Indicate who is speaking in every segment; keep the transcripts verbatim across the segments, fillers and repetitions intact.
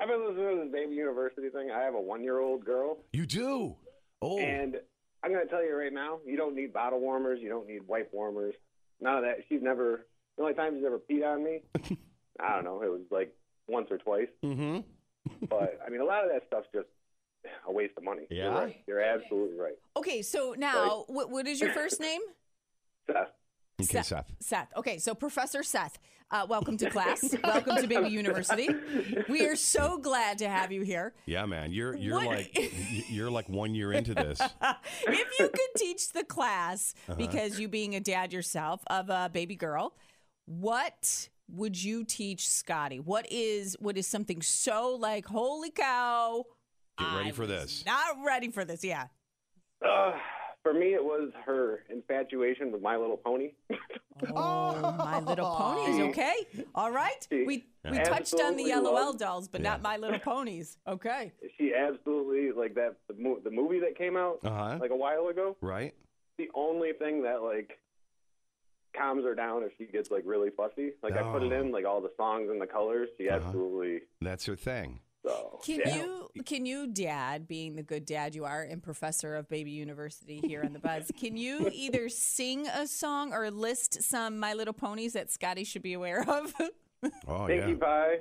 Speaker 1: I've been listening to this Baby University thing. I have a one-year-old girl.
Speaker 2: You do? Oh.
Speaker 1: And I'm going to tell you right now, you don't need bottle warmers. You don't need wipe warmers. None of that. She's never, the only time she's ever peed on me, I don't know, it was like once or twice.
Speaker 2: Mm-hmm.
Speaker 1: But, I mean, a lot of that stuff's just a waste of money.
Speaker 2: Yeah?
Speaker 1: You're right. You're absolutely right.
Speaker 3: Okay, so now, what, what is your first name?
Speaker 1: Seth.
Speaker 2: Okay, Seth.
Speaker 3: Seth. Okay, so Professor Seth, uh, welcome to class. Welcome to Baby University. We are so glad to have you here.
Speaker 2: Yeah, man. You're you're
Speaker 3: What-
Speaker 2: like you're like one year into this.
Speaker 3: If you could teach the class,
Speaker 2: Uh-huh.
Speaker 3: because you being a dad yourself of a baby girl, what would you teach Scotty? What is what is something so like, holy cow?
Speaker 2: Get ready
Speaker 3: I
Speaker 2: for
Speaker 3: was
Speaker 2: this.
Speaker 3: Not ready for this, yeah.
Speaker 1: Uh, for me, it was her infatuation with My Little Pony.
Speaker 3: Oh, My Little Ponies. Okay, all right.
Speaker 1: She
Speaker 3: We we touched on the
Speaker 1: absolutely
Speaker 3: LOL
Speaker 1: loved-
Speaker 3: dolls, but
Speaker 2: Yeah.
Speaker 3: not My Little Ponies. Okay.
Speaker 1: She absolutely, like that, the, mo- the movie that came out
Speaker 2: Uh-huh.
Speaker 1: like a while ago,
Speaker 2: Right?
Speaker 1: the only thing that, like, calms her down if she gets, like, really fussy. Like, I put it
Speaker 2: Oh.
Speaker 1: in, like, all the songs and the colors. She
Speaker 2: Uh-huh.
Speaker 1: absolutely,
Speaker 2: That's her thing.
Speaker 1: so.
Speaker 3: Can
Speaker 1: yeah.
Speaker 3: you, can you, Dad, being the good dad you are and professor of Baby University here on the Buzz, can you either sing a song or list some My Little Ponies that Scotty should be aware of?
Speaker 2: Oh,
Speaker 1: Pinkie
Speaker 2: yeah.
Speaker 1: Pie,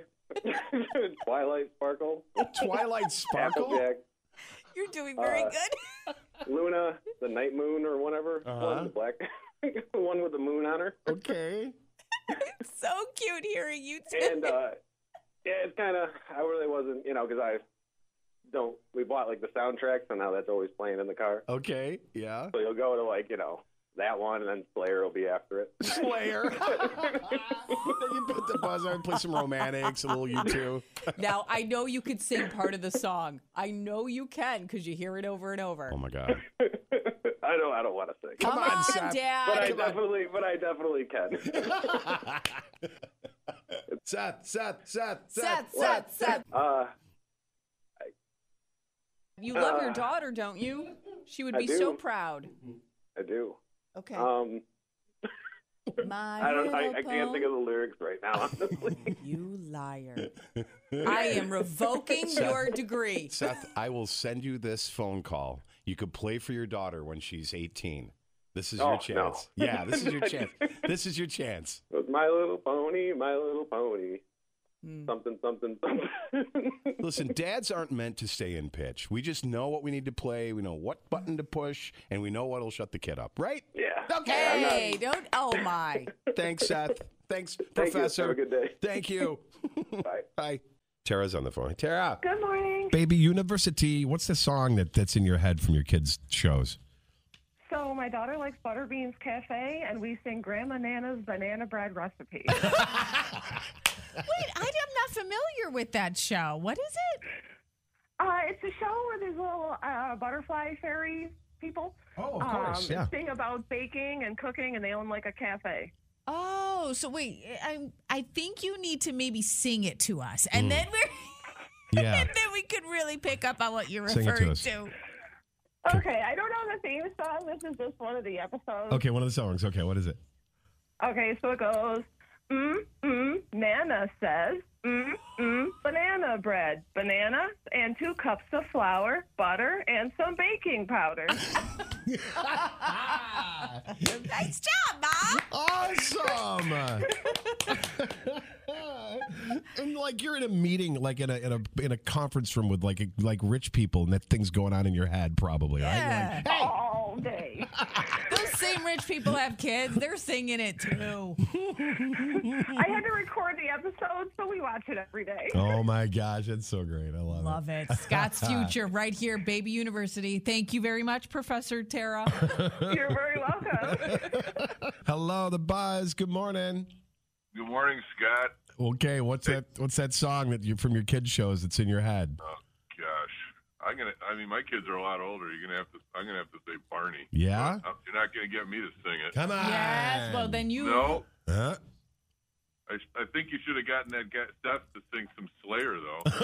Speaker 1: Twilight Sparkle,
Speaker 2: Twilight Sparkle?
Speaker 1: Applejack,
Speaker 3: You're doing very
Speaker 1: Uh,
Speaker 3: good.
Speaker 1: Luna, the Night Moon or whatever.
Speaker 2: Uh-huh.
Speaker 1: One, the black, the one with the moon on her.
Speaker 2: Okay.
Speaker 3: So cute hearing you two.
Speaker 1: And uh, yeah, it's kind of, I really wasn't, you know, because I don't, we bought like the soundtracks and now that's always playing in the car.
Speaker 2: Okay. Yeah.
Speaker 1: So you'll go to like, you know, that one and then Slayer will be after it.
Speaker 2: Slayer. Then you put the buzz on, play some romantics, a little U two.
Speaker 3: Now, I know you could sing part of the song. I know you can because you hear it over and over.
Speaker 2: Oh my God.
Speaker 1: I don't, I don't want to sing.
Speaker 3: Come,
Speaker 2: Come on,
Speaker 3: on,
Speaker 2: Seth.
Speaker 3: Dad.
Speaker 1: But I
Speaker 2: Come on.
Speaker 1: definitely, but I definitely can.
Speaker 2: Seth, Seth, Seth,
Speaker 3: Seth, Seth, Seth.
Speaker 1: Uh,
Speaker 3: You love your
Speaker 1: Uh,
Speaker 3: daughter, don't you? She would
Speaker 1: I
Speaker 3: be so
Speaker 1: do.
Speaker 3: proud.
Speaker 1: I do.
Speaker 3: Okay.
Speaker 1: Um,
Speaker 3: My
Speaker 1: I don't, I,
Speaker 3: little
Speaker 1: I can't think of the lyrics right now, honestly.
Speaker 3: You liar. I am revoking your degree.
Speaker 2: Seth, I will send you this phone call. You could play for your daughter when she's eighteen. This is
Speaker 1: Oh,
Speaker 2: your chance.
Speaker 1: no.
Speaker 2: Yeah, this is your chance. This is your chance.
Speaker 1: With My Little Pony, My Little Pony.
Speaker 3: Hmm.
Speaker 1: Something, something, something.
Speaker 2: Listen, dads aren't meant to stay in pitch. We just know what we need to play. We know what button to push, and we know what'll shut the kid up, right?
Speaker 1: Yeah.
Speaker 2: Okay.
Speaker 1: I'm not-
Speaker 3: Hey, don't. Oh, my.
Speaker 2: Thanks, Seth. Thanks,
Speaker 1: Thank
Speaker 2: Professor.
Speaker 1: you. Have a good day.
Speaker 2: Thank you.
Speaker 1: Bye.
Speaker 2: Bye. Tara's on the phone. Tara.
Speaker 4: Good morning.
Speaker 2: Baby University, what's the song that, that's in your head from your kids' shows?
Speaker 4: So my daughter likes Butterbeans Cafe, and we sing Grandma Nana's banana bread recipe.
Speaker 3: Wait, I, I'm not familiar with that show. What is it?
Speaker 4: uh, it's a show where there's little uh, butterfly fairy people.
Speaker 2: Oh,
Speaker 4: um, Sing about baking and cooking, and they own like a cafe.
Speaker 3: Oh, so wait, I I think you need to maybe sing it to us, and then we're
Speaker 2: Yeah.
Speaker 3: and then we could really pick up on what you're
Speaker 2: Sing it to
Speaker 3: referring
Speaker 2: us.
Speaker 3: to.
Speaker 4: Okay, I don't know the theme song. This is just one of the episodes.
Speaker 2: Okay, one of the songs. Okay, what is it?
Speaker 4: Okay, so it goes, mm, mm, Nana says, mm, mm, banana bread, banana, and two cups of flour, butter, and some baking powder.
Speaker 3: Nice job, Mom.
Speaker 2: Awesome. And like you're in a meeting, like in a in a in a conference room with like like rich people, and that thing's going on in your head, probably, right? You're
Speaker 3: Yeah.
Speaker 2: like, hey.
Speaker 4: All day.
Speaker 3: Those same rich people have kids. They're singing it too.
Speaker 4: I had to record the episode, so we watch it every day.
Speaker 2: Oh my gosh, that's so great! I love,
Speaker 3: Love it. Scott's Future right here, Baby University. Thank you very much, Professor Tara.
Speaker 4: You're very welcome.
Speaker 2: it. Hello, the Buzz. Good morning.
Speaker 5: Good morning, Scott.
Speaker 2: Okay, what's that? What's that song that you from your kids' shows that's in your head?
Speaker 5: Oh gosh, I'm gonna. I mean, my kids are a lot older. You're gonna have to. I'm gonna have to say Barney.
Speaker 2: Yeah.
Speaker 5: Uh, You're not gonna get me to sing it.
Speaker 2: Come on.
Speaker 3: Yes. Well, then you.
Speaker 5: No.
Speaker 2: Huh?
Speaker 5: I, I think you should have gotten that guy Seth to sing some Slayer,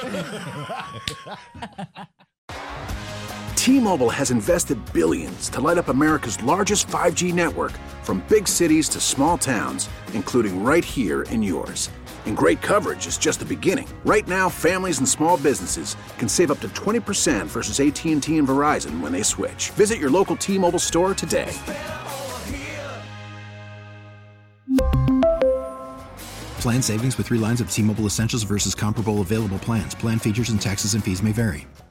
Speaker 5: though.
Speaker 6: T-Mobile has invested billions to light up America's largest five G network, from big cities to small towns, including right here in yours. And great coverage is just the beginning. Right now, families and small businesses can save up to twenty percent versus A T and T and Verizon when they switch. Visit your local T-Mobile store today.
Speaker 7: Plan savings with three lines of T-Mobile Essentials versus comparable available plans. Plan features and taxes and fees may vary.